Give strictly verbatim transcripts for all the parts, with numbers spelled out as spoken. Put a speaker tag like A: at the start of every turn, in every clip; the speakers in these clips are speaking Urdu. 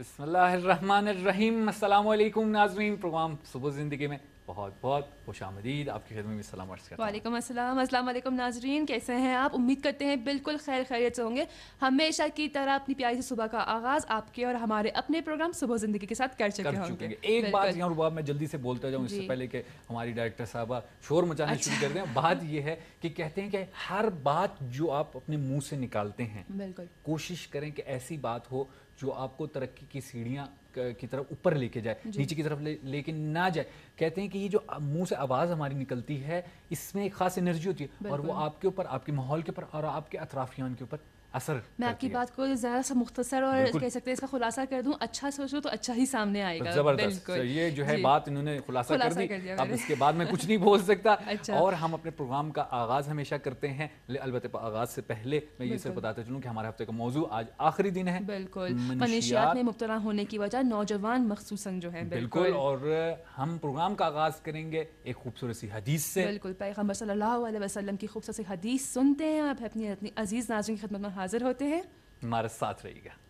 A: بسم اللہ الرحمن الرحیم. السلام علیکم ناظرین. پروگرام صبح زندگی میں بہت بہت خوش آمدید. آپ کی خدمت میں سلام عرض کرتا ہوں.
B: وعلیکم السلام. السلام علیکم ناظرین, کیسے ہیں آپ؟ امید کرتے ہیں بالکل خیر خیریت سے ہوں گے. ہمیشہ کی طرح اپنی پیاری سی صبح کا آغاز آپ کے اور ہمارے اپنے پروگرام صبح زندگی کے ساتھ کر چکے ہوں گے.
A: ایک بات یہاں رباب میں جلدی سے بولتا جاؤں اس سے پہلے کہ ہماری ڈائریکٹر صاحبہ شور مچانا شروع کر دیں. بات یہ ہے کہ کہتے ہیں کہ ہر بات جو آپ اپنے منہ سے نکالتے ہیں
B: بالکل
A: کوشش کریں کہ ایسی بات ہو جو آپ کو ترقی کی سیڑھیاں کی طرف اوپر لے کے جائے, نیچے کی طرف لے کے نہ جائے. کہتے ہیں کہ یہ جو منہ سے آواز ہماری نکلتی ہے اس میں ایک خاص انرجی ہوتی ہے اور وہ آپ کے اوپر, آپ کے ماحول کے اوپر اور آپ کے اطرافیان کے اوپر اثر
B: میں آپ کی بات کو ذرا سا مختصر اور کہہ سکتے ہیں اس کا خلاصہ کر دوں. اچھا سوچو تو اچھا ہی سامنے آئے گا.
A: زبردست. یہ جو ہے بات انہوں نے خلاصہ کر دی. اب اس کے بعد میں کچھ نہیں بول سکتا. اور ہم اپنے پروگرام کا آغاز ہمیشہ کرتے ہیں, البتہ آغاز سے پہلے میں یہ صرف بتاتا چلوں کہ ہمارے ہفتے کا موضوع آج آخری دن ہے.
B: بالکل, منشیات میں مبتلا ہونے کی وجہ نوجوان مخصوصاً جو ہے.
A: بالکل. اور ہم پروگرام کا آغاز کریں گے ایک خوبصورت سی حدیث سے.
B: بالکل, پیغمبر صلی اللہ علیہ وسلم کی خوبصورت سی حدیث سنتے ہیں. آپ اپنی اپنی عزیز ناظرین کی خدمت میں حاضر ہوتے ہیں.
A: ہمارے ساتھ رہیے گا.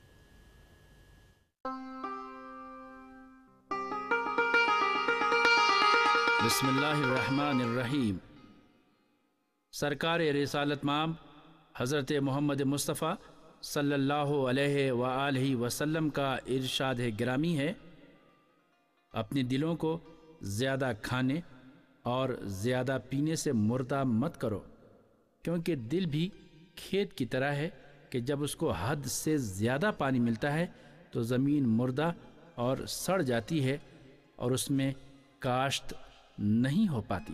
C: بسم اللہ الرحمن الرحیم. سرکار رسالت مآب حضرت محمد مصطفیٰ صلی اللہ علیہ وآلہ وسلم کا ارشاد گرامی ہے, اپنے دلوں کو زیادہ کھانے اور زیادہ پینے سے مردہ مت کرو, کیونکہ دل بھی کھیت کی طرح ہے کہ جب اس کو حد سے زیادہ پانی ملتا ہے تو زمین مردہ اور سڑ جاتی ہے اور اس میں کاشت نہیں ہو پاتی.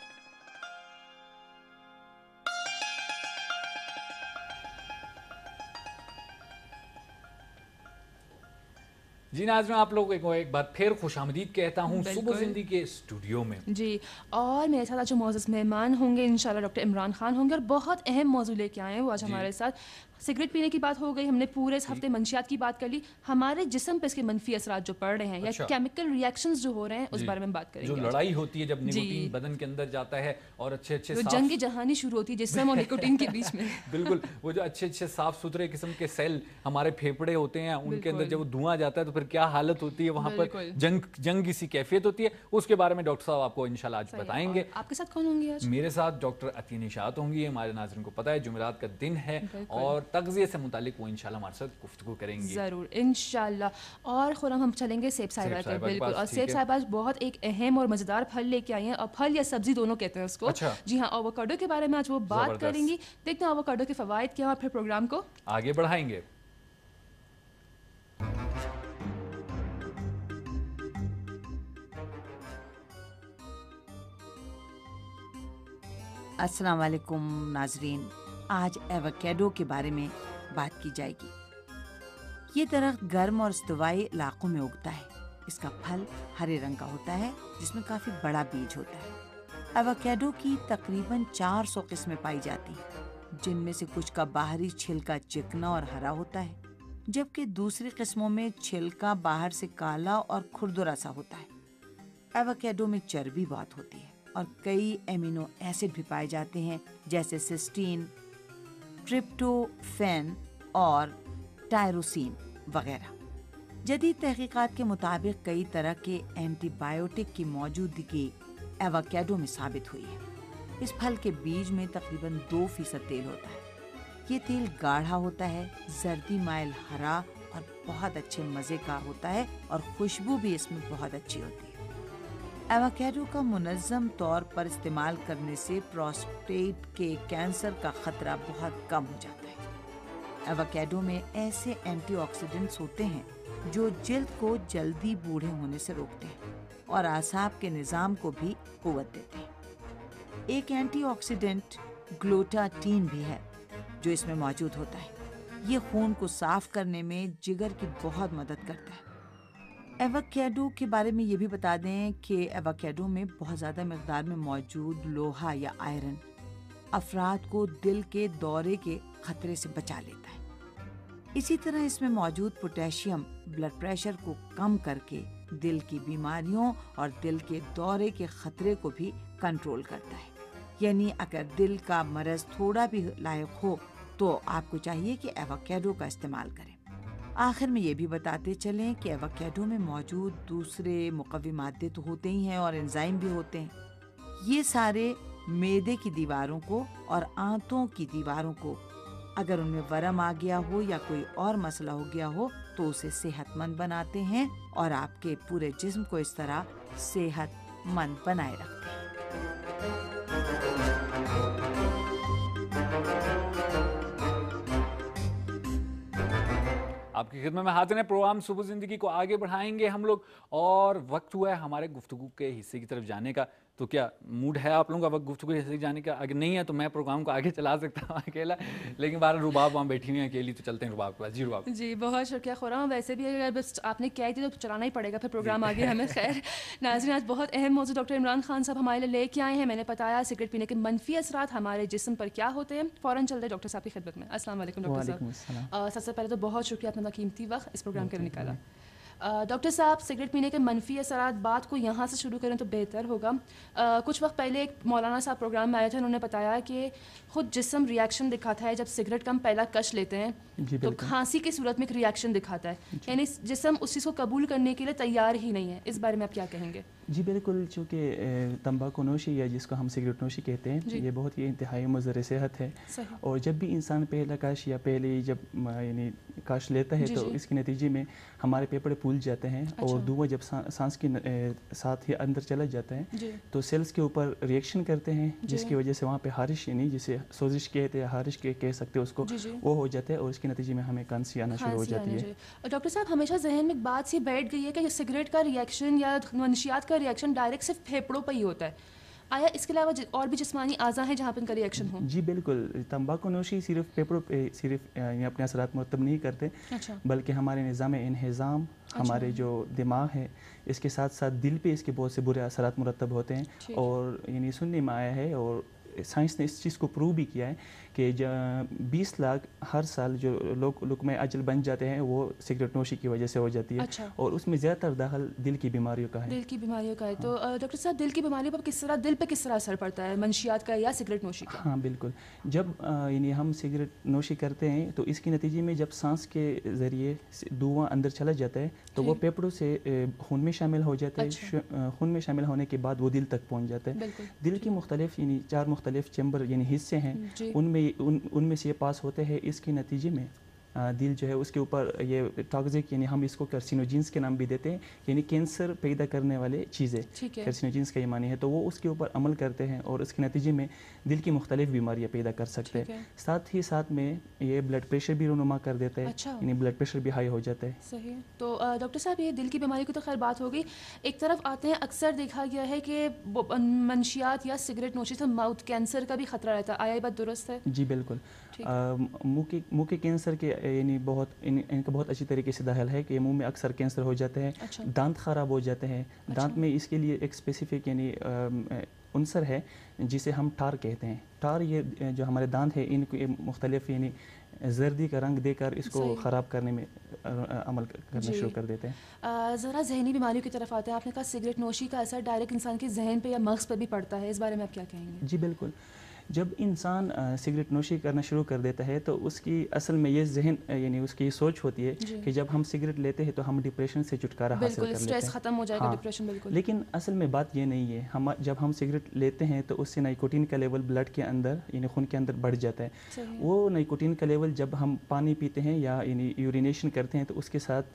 A: جی ناظرین, آپ لوگوں کو ایک بار پھر خوش آمدید کہتا ہوں صبح زندگی کے اسٹوڈیو میں.
B: جی, اور میرے ساتھ جو معزز مہمان ہوں گے انشاءاللہ ڈاکٹر عمران خان ہوں گے, اور بہت اہم موضوع لے کے آئے ہیں وہ آج ہمارے ساتھ. سگریٹ پینے کی بات ہو گئی, ہم نے پورے اس ہفتے منشیات کی بات کر لی, ہمارے جسم پہ اس کے منفی اثرات جو پڑ رہے ہیں یا کیمیکل ریئیکشنز جو ہو رہے ہیں اس بارے میں بات کریں گے.
A: جو لڑائی ہوتی ہے جب نکوٹین بدن کے اندر جاتا ہے اور اچھے اچھے
B: جنگ جہانی شروع ہوتی ہے جسم اور نکوٹین کے بیچ میں.
A: بالکل, وہ جو اچھے اچھے صاف ستھرے قسم کے سیل ہمارے پھیپھڑے ہوتے ہیں ان کے اندر جب وہ دھواں جاتا ہے تو پھر کیا حالت ہوتی ہے, وہاں پر جنگ جنگ سی کیفیت ہوتی ہے. اس کے بارے میں ڈاکٹر صاحب آپ کو انشاءاللہ آج بتائیں گے.
B: آپ کے ساتھ کون ہوں گے آج؟
A: میرے ساتھ ڈاکٹر عطیہ نشاط ہوں گی. ہمارے ناظرین کو پتہ ہے جمعرات کا دن ہے اور تغذیے سے متعلق وہ انشاءاللہ ہمارے ساتھ گفتگو کریں گے.
B: ضرور انشاءاللہ. اور خورم ہم چلیں گے سیب صاحبہ کے. بالکل, اور سیب صاحبہ بہت ایک اہم اور مزیدار پھل لے کے آئی ہیں, اور پھل یا سبزی دونوں کہتے ہیں اس کو. جی ہاں, اووکاڈو کے بارے میں آج وہ بات کریں گی. دیکھتے ہیں اووکاڈو کے فوائد کیا, اور پھر پروگرام کو
A: آگے بڑھائیں گے.
D: السلام علیکم ناظرین. آج ایووکیڈو کے بارے میں بات کی جائے گی. یہ درخت گرم اور استوائی علاقوں میں اگتا ہے. اس کا پھل ہرے رنگ کا ہوتا ہے جس میں کافی بڑا بیج ہوتا ہے. ایووکیڈو کی تقریباً چار سو قسمیں پائی جاتی ہیں, جن میں سے کچھ کا باہری چھلکا چکنا اور ہرا ہوتا ہے, جبکہ دوسری قسموں میں چھلکا باہر سے کالا اور کھردرا سا ہوتا ہے. ایووکیڈو میں چربی بہت ہوتی ہے اور کئی ایمینو ایسڈ بھی پائے جاتے ہیں جیسے سسٹین, ٹرپٹوفین اور ٹائروسین وغیرہ. جدید تحقیقات کے مطابق کئی طرح کے اینٹی بائیوٹک کی موجودگی ایووکیڈو میں ثابت ہوئی ہے. اس پھل کے بیج میں تقریباً دو فیصد تیل ہوتا ہے. یہ تیل گاڑھا ہوتا ہے, زردی مائل ہرا اور بہت اچھے مزے کا ہوتا ہے, اور خوشبو بھی اس میں بہت اچھی ہوتی ہے. ایووکیڈو کا منظم طور پر استعمال کرنے سے پروسٹیٹ کے کینسر کا خطرہ بہت کم ہو جاتا ہے. ایووکیڈو میں ایسے اینٹی آکسیڈنٹس ہوتے ہیں جو جلد کو جلدی بوڑھے ہونے سے روکتے ہیں اور اعصاب کے نظام کو بھی قوت دیتے ہیں. ایک اینٹی آکسیڈنٹ گلوٹاٹین بھی ہے جو اس میں موجود ہوتا ہے. یہ خون کو صاف کرنے میں جگر کی بہت مدد کرتا ہے. ایووکیڈو کے بارے میں یہ بھی بتا دیں کہ ایووکیڈو میں بہت زیادہ مقدار میں موجود لوہا یا آئرن افراد کو دل کے دورے کے خطرے سے بچا لیتا ہے. اسی طرح اس میں موجود پوٹیشیم بلڈ پریشر کو کم کر کے دل کی بیماریوں اور دل کے دورے کے خطرے کو بھی کنٹرول کرتا ہے. یعنی اگر دل کا مرض تھوڑا بھی لاحق ہو تو آپ کو چاہیے کہ ایووکیڈو کا استعمال کریں. آخر میں یہ بھی بتاتے چلیں کہ ایووکیڈو میں موجود دوسرے مقوی مادے تو ہوتے ہی ہیں اور انزائم بھی ہوتے ہیں. یہ سارے معدے کی دیواروں کو اور آنتوں کی دیواروں کو اگر ان میں ورم آ گیا ہو یا کوئی اور مسئلہ ہو گیا ہو تو اسے صحت مند بناتے ہیں اور آپ کے پورے جسم کو اس طرح صحت مند بنائے رکھتے ہیں.
A: آپ کی خدمت میں حاضر ہیں. پروگرام صبح زندگی کو آگے بڑھائیں گے ہم لوگ اور وقت ہوا ہے ہمارے گفتگو کے حصے کی طرف جانے کا. تو کیا موڈ ہے آپ لوگوں کا وقت گفتگو کے حصے جانے کا؟ اگر نہیں ہے تو میں پروگرام کو آگے چلا سکتا ہوں اکیلا, لیکن بارہ رباب وہاں بیٹھی ہوئی ہیں اکیلی, تو چلتے ہیں رباب کے پاس. جی رباب.
B: جی بہت شکریہ خورم. ویسے بھی اگر بس آپ نے کہہ دی تو چلانا ہی پڑے گا پھر پروگرام آگے ہمیں. خیر ناظرین, آج بہت اہم موضوع ڈاکٹر عمران خان صاحب ہمارے لیے لے کے آئے ہیں. میں نے بتایا سگریٹ پینے کے منفی اثرات ہمارے جسم پر کیا ہوتے ہیں. فوراً چل رہے ڈاکٹر صاحب کی خدمت میں. السلام علیکم ڈاکٹر صاحب. سب سے پہلے تو بہت شکریہ آپ نے اپنا قیمتی وقت اس پروگرام کے لیے نکالا. ڈاکٹر صاحب, سگریٹ پینے کے منفی اثرات بات کو یہاں سے شروع کریں تو بہتر ہوگا. کچھ وقت پہلے ایک مولانا صاحب پروگرام میں آئے تھے, انہوں نے بتایا کہ خود جسم ریئیکشن دکھاتا ہے جب سگریٹ کا ہم پہلا کش لیتے ہیں تو کھانسی کی صورت میں ایک ریئیکشن دکھاتا ہے, یعنی جسم اس چیز کو قبول کرنے کے لیے تیار ہی نہیں ہے. اس بارے میں آپ کیا کہیں گے؟
E: جی بالکل, چونکہ تمباکو نوشی یا جس کو ہم سگریٹ نوشی کہتے ہیں یہ بہت ہی انتہائی مضر صحت ہے. اور جب بھی انسان پہلا کاش یا پہلے جب یعنی کاش لیتا ہے تو اس کے نتیجے میں ہمارے پھیپھڑے پھول جاتے ہیں اور دھواں جب سانس کے ساتھ ہی اندر چلا جاتا ہے تو سیلز کے اوپر ریئیکشن کرتے ہیں جس کی وجہ سے وہاں پہ خارش, یعنی جسے سوزش کہتے ہیں, خارش کہہ سکتے ہیں اس کو, وہ ہو جاتا ہے اور اس کے نتیجے میں ہمیں کھانسی آنا شروع ہو جاتی ہے.
B: ڈاکٹر صاحب, ہمیشہ ذہن میں ایک بات سی بیٹھ گئی ہے کہ سگریٹ کا ریئیکشن یا منشیات کا ریئیکشن ڈائریکٹ صرف پھیپھڑوں پہ ہی ہوتا ہے. آیا اس کے علاوہ اور بھی جسمانی اعضاء ہیں جہاں پہ ان کا ریئیکشن ہو؟
E: جی بالکل, تمباکو نوشی صرف پھیپھڑوں پہ صرف یعنی اپنے اثرات مرتب نہیں کرتے, بلکہ ہمارے نظام انہضام, ہمارے جو دماغ ہے, اس کے ساتھ ساتھ دل پہ اس کے بہت سے برے اثرات مرتب ہوتے ہیں. اور یعنی سننے میں آیا ہے اور سائنس نے اس چیز کو پروو بھی کیا ہے کہ بیس لاکھ ہر سال جو لوگ لقمہ اجل بن جاتے ہیں وہ سگریٹ نوشی کی وجہ سے ہو جاتی ہے.
B: اچھا.
E: اور اس میں زیادہ تر داخل دل کی بیماریوں کا ہے.
B: دل کی بیماریوں کا ہے. تو ڈاکٹر صاحب, دل کی بیماریوں پر کس طرح, دل پہ کس طرح اثر پڑتا ہے منشیات کا یا سگریٹ نوشی کا؟
E: ہاں بالکل, جب یعنی ہم سگریٹ نوشی کرتے ہیں تو اس کے نتیجے میں جب سانس کے ذریعے دھواں اندر چلا جاتا ہے تو وہ پھیپھڑوں سے خون میں شامل ہو جاتا ہے. خون میں شامل ہونے کے بعد وہ دل تک پہنچ جاتا ہے. دل کی مختلف یعنی چار مختلف چیمبر یعنی حصے ہیں, ان میں ان میں سے یہ پاس ہوتے ہیں. اس کے نتیجے میں دل جو ہے اس کے اوپر یہ ٹاکسک, یعنی ہم اس کو کارسینوجینس کے نام بھی دیتے ہیں, یعنی کینسر پیدا کرنے والے چیزیں, کارسینوجینس کا یہ معنی ہے. تو وہ اس کے اوپر عمل کرتے ہیں اور اس کے نتیجے میں دل کی مختلف بیماریاں پیدا کر سکتے ہیں. ساتھ ہی ساتھ میں یہ بلڈ پریشر بھی رونما کر دیتا ہے, یعنی بلڈ پریشر بھی ہائی ہو جاتا ہے.
B: صحیح. تو ڈاکٹر صاحب, یہ دل کی بیماری کی تو خیر بات ہوگی, ایک طرف آتے ہیں اکثر دیکھا گیا ہے کہ منشیات یا سگریٹ نوشی سے ماؤتھ کینسر کا بھی خطرہ رہتا ہے. آیا یہ بات درست ہے؟
E: جی بالکل. منہ کے منہ کے کینسر کے یعنی بہت ان کا بہت اچھی طریقے سے داخل ہے کہ منہ میں اکثر کینسر ہو جاتے ہیں. دانت خراب ہو جاتے ہیں. دانت میں اس کے لیے ایک اسپیسیفک یعنی عنصر ہے جسے ہم ٹار کہتے ہیں. ٹار یہ جو ہمارے دانت ہے ان کو مختلف یعنی زردی کا رنگ دے کر اس کو خراب کرنے میں عمل کرنا شروع کر دیتے ہیں.
B: ذرا ذہنی بیماریوں کی طرف آتے ہیں. آپ نے کہا سگریٹ نوشی کا اثر ڈائریکٹ انسان کے ذہن پہ یا مغز پہ بھی پڑتا ہے, اس بارے میں آپ کیا کہیں گے؟
E: جی بالکل, جب انسان سگریٹ نوشی کرنا شروع کر دیتا ہے تو اس کی اصل میں یہ ذہن یعنی اس کی یہ سوچ ہوتی ہے کہ جب ہم سگریٹ لیتے ہیں تو ہم ڈپریشن سے چھٹکارا حاصل کر لیتے ہیں,
B: اسٹریس ختم ہو جائے گا, ڈپریشن. بالکل.
E: لیکن اصل میں بات یہ نہیں ہے. ہم جب ہم سگریٹ لیتے ہیں تو اس سے نائکوٹین کا لیول بلڈ کے اندر یعنی خون کے اندر بڑھ جاتا ہے. وہ نائکوٹین کا لیول جب ہم پانی پیتے ہیں یا یعنی یورینیشن کرتے ہیں تو اس کے ساتھ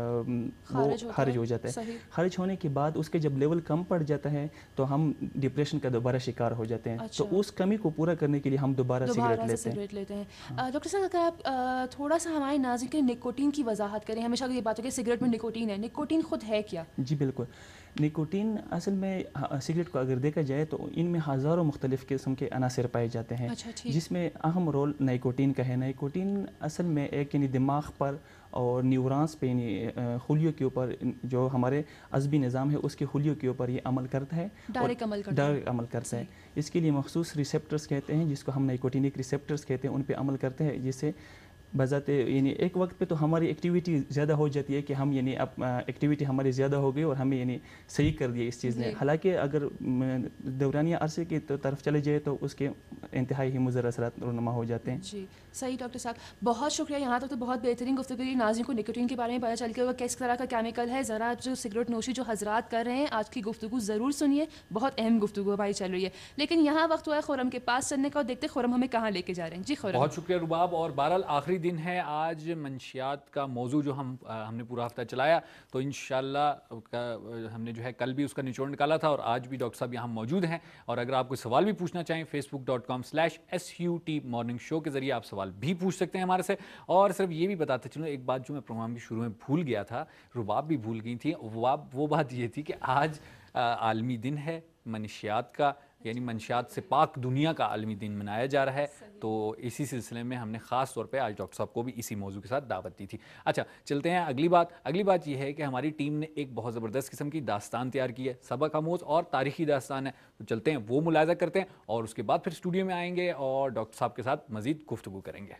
E: وہ خارج ہو جاتا ہے. خارج ہونے کے بعد اس کے جب لیول کم پڑ جاتا ہے تو ہم ڈپریشن کا دوبارہ شکار ہو جاتے ہیں. تو اس کمی کو پورا کرنے کے لیے ہم دوبارہ سگریٹ لیتے ہیں.
B: ڈاکٹر صاحب, اگر آپ تھوڑا سا ہمارے ناظرین کے نکوٹین کی وضاحت کریں. ہمیشہ یہ بات ہے کہ سگریٹ میں نکوٹین ہے, نکوٹین خود ہے کیا؟
E: جی بالکل, نکوٹین اصل میں سگریٹ کو اگر دیکھا جائے تو ان میں ہزاروں مختلف قسم کے عناصر پائے جاتے ہیں, جس میں اہم رول نائکوٹین کا ہے. نائکوٹین اصل میں ایک یعنی دماغ پر اور نیورانس پہ یعنی خلیوں کے اوپر جو ہمارے عصبی نظام ہے اس کے خلیوں کے اوپر یہ عمل کرتا ہے,
B: ڈائریکٹ عمل کرتا ہے.
E: ڈائریکٹ عمل کرتا ہے. اس کے لیے مخصوص ریسیپٹرز کہتے ہیں جس کو ہم نائکوٹینک ریسیپٹرز کہتے ہیں, ان پہ عمل کرتے ہیں, جس سے बजाते यानी एक वक्त पे तो हमारी एक्टिविटी ज़्यादा हो जाती है कि हम यानी अब एक्टिविटी हमारी ज़्यादा हो गई और हमें यानी सही कर दिया इस चीज़ ने। हालांकि अगर दौरानिया अरसे की तरफ चले जाए तो उसके इंतहाई ही मुज़र असरात रुनुमा हो जाते हैं।
B: जी सही डॉक्टर साहब, बहुत शुक्रिया। यहाँ तक तो बहुत बेहतरीन गुफ्तगू की। नाज़रीन को निकोटीन के बारे में पता चल गया होगा किस तरह का केमिकल है। ज़रा जो सिगरेट नोशी जो हजरात कर रहे हैं आज की गुफ्तगू ज़रूर सुनिए, बहुत अहम गुफ्तगू भाई चल रही है। लेकिन यहाँ वक्त हुआ है खुरम के पास चलने का और देखते खुरम हमें कहाँ लेके जा रहे हैं। जी खुरम।
A: बहुत शुक्रिया रुबाब। और बहरहाल आखिरी दिन है आज मंशियात का मौजू जो हम हमने पूरा हफ्ता चलाया, तो इंशाल्लाह हमने जो है कल भी उसका निचोड़ निकाला था और आज भी डॉक्टर साहब यहाँ मौजूद हैं। और अगर आप कोई सवाल भी पूछना चाहें Facebook dot com slash S U T morning show के जरिए आप सवाल भी पूछ सकते हैं हमारे से। और सिर्फ ये भी बताते चलो एक बात जो मैं प्रोग्राम के शुरू में भूल गया था, रुबाब भी भूल गई थी, वो वो बात ये थी कि आज आलमी दिन है मंशियात का, यानी मंशियात से पाक दुनिया का आलमी दिन मनाया जा रहा है। तो इसी सिलसिले में हमने ख़ास तौर पे आज डॉक्टर साहब को भी इसी मौजू के साथ दावत दी थी। अच्छा चलते हैं अगली बात। अगली बात यह है कि हमारी टीम ने एक बहुत ज़बरदस्त किस्म की दास्तान तैयार की है, सबक आमोज़ और तारीख़ी दास्तान है। तो चलते हैं वो मुलाज़ा करते हैं और उसके बाद फिर स्टूडियो में आएंगे और डॉक्टर साहब के साथ मज़ीद गुफ्तगू करेंगे।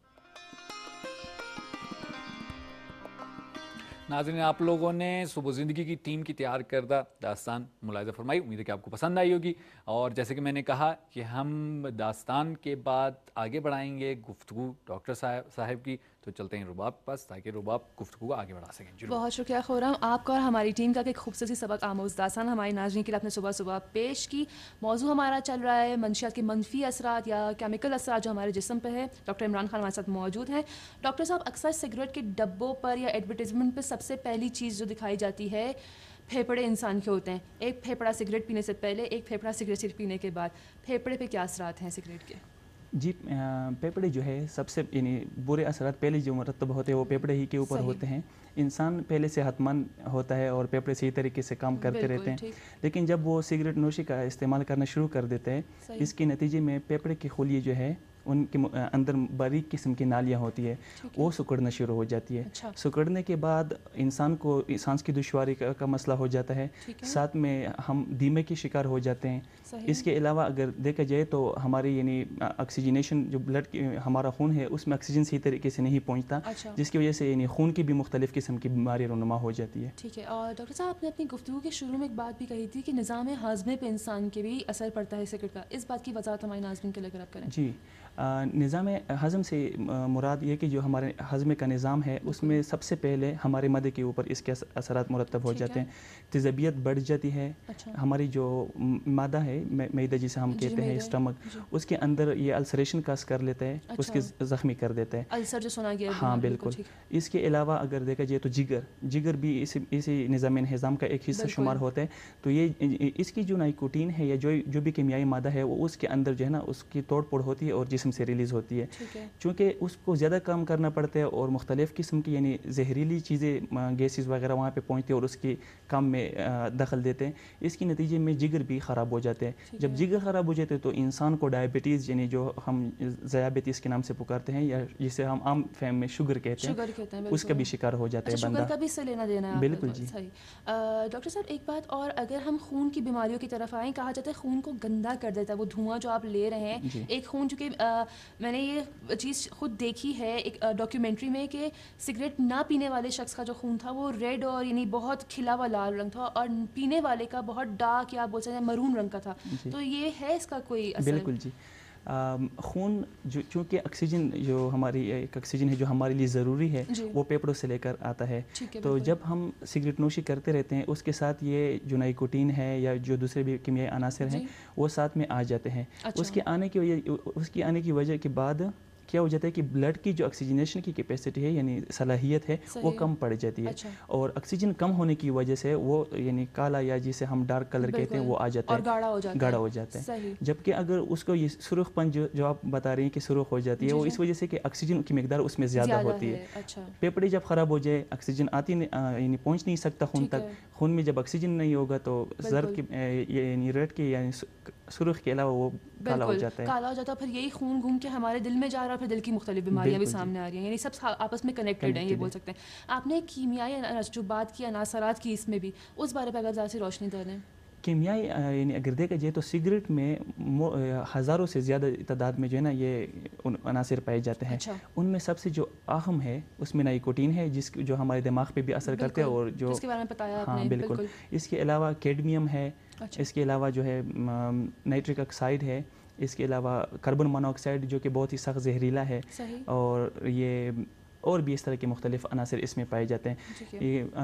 A: नाज़रीन, आप लोगों ने सुबह ज़िंदगी की टीम की तैयार करदा दास्तान मुलाहिज़ा फरमाई, उम्मीद है कि आपको पसंद आई होगी। और जैसे कि मैंने कहा कि हम दास्तान के बाद आगे बढ़ाएंगे गुफ्तगू डॉक्टर साहब साहब की, तो चलते हैं रुबाब के पास ताकि रुबाब गुफ्तगू को आगे बढ़ा सकें।
B: बहुत शुक्रिया खुरम आपका और हमारी टीम का कि खूबसूरती सबक आमोज़ दास्तान हमारी नाज़रीन के लिए आपने सुबह सुबह पेश की। मौजू हमारा चल रहा है मंशियात के मनफी असरात या केमिकल असरात जो हमारे जिस्म पे है। डॉक्टर इमरान खान हमारे साथ मौजूद हैं। डॉक्टर साहब, अक्सर सिगरेट के डब्बों पर या एडवर्टाइजमेंट पर सबसे पहली चीज़ जो दिखाई जाती है फेफड़े इंसान के होते हैं। एक फेफड़ा सिगरेट पीने से पहले, एक फेफड़ा सिगरेट पीने के बाद। फेफड़े पे क्या असरात हैं सिगरेट के?
E: जी फेफड़े जो है सबसे यानी बुरे असरात पहले जो मरतब होते हैं वो फेफड़े ही के ऊपर होते हैं। इंसान पहले सेहतमंद होता है और फेफड़े सही तरीके से काम करते रहते हैं, लेकिन जब वो सिगरेट नोशी का इस्तेमाल करना शुरू कर देते हैं इसके नतीजे में फेफड़े के खुलिये जो है उनके अंदर बारीक किस्म की नालियाँ होती है, वो सिकुड़ना शुरू हो जाती है। अच्छा। सिकुड़ने के बाद इंसान को सांस की दुश्वारी का, का मसला हो जाता है, है। साथ में हम दीमे की शिकार हो जाते हैं। इसके अलावा अगर देखा जाए तो हमारी यानी ऑक्सीजनेशन जो ब्लड की हमारा खून है उसमें ऑक्सीजन सही तरीके से नहीं पहुँचता। अच्छा। जिसकी वजह से यानी खून की भी मुख्तलिफ किस्म की बीमारी रुनुमा हो जाती है।
B: ठीक है। और डॉक्टर साहब, आपने अपनी गुफ्तगू के शुरू में एक बात भी कही थी कि निज़ाम हाज़मे पे इंसान के भी असर पड़ता है सिगरेट का। इस बात की वजाहत हमारे नाज़रीन के लिए अगर आप करें।
E: जी, निज़ाम हज़म से मुराद ये कि जो हमारे हज़म का निज़ाम है उसमें सबसे पहले हमारे मदे के ऊपर इसके असरात मुरतब हो जाते हैं। तेज़ाबियत बढ़ जाती है। अच्छा। हमारी जो मादा है मैदा जिसे हम कहते हैं स्टमक, उसके अंदर ये अल्सरेशन का कर लेता है। अच्छा। उसके ज़ख्मी कर देता है,
B: अल्सर जो सुना गया।
E: हाँ बिल्कुल। इसके अलावा अगर देखा जाए तो जिगर जिगर भी इसी इसी निज़ाम निज़ाम का एक हिस्सा शुमार होता है। तो ये इसकी जो नाइकोटीन है या जो जो भी कीमियाई मादा है वो उसके अंदर जो है ना उसकी तोड़ फोड़ होती है और जिस्म से रिलीज़ होती है। चूँकि उसको ज़्यादा काम करना पड़ता है और मुख्तलिफ़ किस्म की यानी जहरीली चीज़ें गैसेस वगैरह वहाँ पे पहुँचती है और उसके काम में दखल देते हैं। इसके नतीजे में जिगर भी ख़राब हो जाते हैं। जब जिगर ख़राब हो जाते हैं तो इंसान को डायबिटीज़ यानी जो हम ज़याबितीज़ के नाम से पुकारते हैं या जिसे हम आम फैम में शुगर कहते हैं, कहते हैं उसका भी शिकार हो जाता है बंदा।
B: शुगर का भी इससे लेना देना है। बिल्कुल जी। सही। डॉक्टर साहब, एक बात और, अगर हम खून की बीमारियों की तरफ आएँ, कहा जाता है खून को गंदा कर देता है वो धुआं जो आप ले रहे हैं। एक खून जो कि मैंने ये चीज़ खुद देखी है एक डॉक्यूमेंट्री में कि सिगरेट ना पीने वाले शख्स का जो खून था वो रेड और यानी बहुत खिला हुआ लाल रंग था और पीने वाले का बहुत डार्क या बोल सकते हैं मरून रंग का था। तो ये है इसका कोई असर?
E: बिल्कुल जी। खून जो चूँकि ऑक्सीजन जो हमारी एक ऑक्सीजन है जो हमारे लिए ज़रूरी है वो फेफड़ों से लेकर आता है। तो जब हम सिगरेट नोशी करते रहते हैं उसके साथ ये जो नाइकोटीन है या जो दूसरे भी कीमियाई अनासर हैं वो साथ में आ जाते हैं। अच्छा। उसके आने की वजह उसकी आने की वजह के बाद क्या हो जाता है कि ब्लड की जो ऑक्सीजनेशन की कैपेसिटी है यानी सलाहियत है वो कम पड़ जाती है। अच्छा। और ऑक्सीजन कम होने की वजह से वो यानी काला या जिसे हम डार्क कलर कहते हैं वो आ जाता है,
B: गाढ़ा हो जाता है,
E: गाढ़ा हो जाता है। जबकि अगर उसको ये सुर्खपन जो जो आप बता रही हैं कि सुर्ख हो जाती है वो इस वजह से कि ऑक्सीजन की मिकदार उसमें ज़्यादा होती है। अच्छा। फेफड़े जब ख़राब हो जाए ऑक्सीजन आती यानी पहुँच नहीं सकता खून तक, खून में जब ऑक्सीजन नहीं होगा तो जर्द की यानी रेड की यानी सुर्ख के अलावा वो काला हो जाता है,
B: काला हो जाता है। फिर यही खून घूम के हमारे दिल में जा रहा है, फिर दिल की मुख्तलिफ बीमारियां भी सामने आ रही हैं, यानी सब आपस में कनेक्टेड हैं ये बोल सकते हैं। आपने कीमियाई जो बात की अनासरात की इसमें भी उस बारे पर अगर ज़रा सी रोशनी डालें।
E: کیمیائی یعنی اگر دیکھا جائے تو سگریٹ میں ہزاروں سے زیادہ تعداد میں جو ہے نا یہ عناصر پائے جاتے ہیں. ان میں سب سے جو اہم ہے اس میں نائکوٹین ہے جس جو ہمارے دماغ پہ بھی اثر کرتے ہیں اور جو
B: اس کے بارے میں بتایا
E: ہاں بالکل. اس کے علاوہ کیڈمیم ہے, اس کے علاوہ جو ہے نائٹرک آکسائڈ ہے, اس کے علاوہ کاربن مونوآکسائڈ جو کہ بہت ہی سخت زہریلا ہے, اور یہ اور بھی اس طرح کے مختلف عناصر اس میں پائے جاتے ہیں. یہ